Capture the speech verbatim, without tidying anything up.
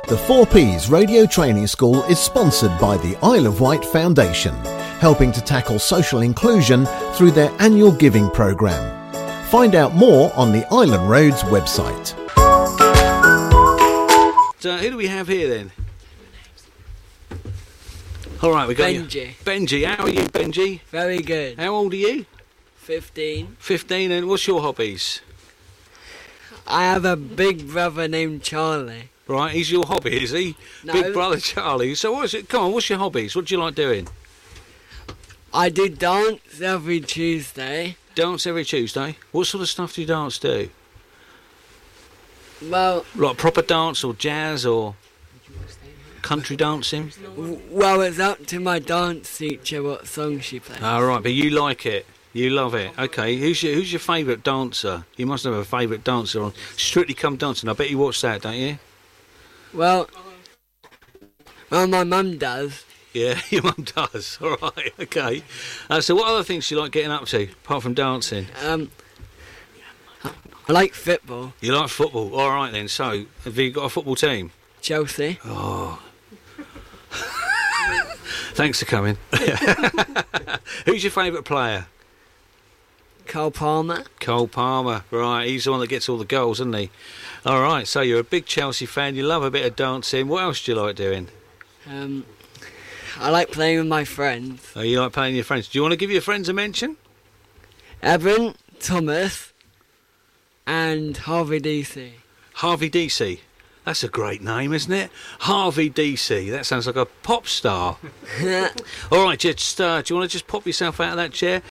The four Ps Radio Training School is sponsored by the Isle of Wight Foundation, helping to tackle social inclusion through their annual giving programme. Find out more on the Island Roads website. So who do we have here then? All right, we got Benji. You. Benji, how are you, Benji? Very good. How old are you? Fifteen. Fifteen, and what's your hobbies? I have a big brother named Charlie. Right, he's your hobby, is he? No. Big brother Charlie. So what's it? Come on, what's your hobbies? What do you like doing? I do dance every Tuesday. Dance every Tuesday. What sort of stuff do you dance to? Well, Like proper dance or jazz or country dancing? w- well, it's up to my dance teacher what song she plays. All right, but you like it. You love it. Okay, who's your who's your favourite dancer? You must have a favourite dancer on Strictly Come Dancing. I bet you watch that, don't you? Well, well, my mum does. Yeah, your mum does. All right, okay. Uh, so what other things do you like getting up to, apart from dancing? Um, I like football. You like football. All right then, so have you got a football team? Chelsea. Oh. Thanks for coming. Who's your favourite player? Cole Palmer. Cole Palmer. Right, he's the one that gets all the goals, isn't he? All right, so you're a big Chelsea fan. You love a bit of dancing. What else do you like doing? Um, I like playing with my friends. Oh, you like playing with your friends. Do you want to give your friends a mention? Evan, Thomas, and Harvey D C. Harvey D C. That's a great name, isn't it? Harvey D C. That sounds like a pop star. All right, just, uh, do you want to just pop yourself out of that chair?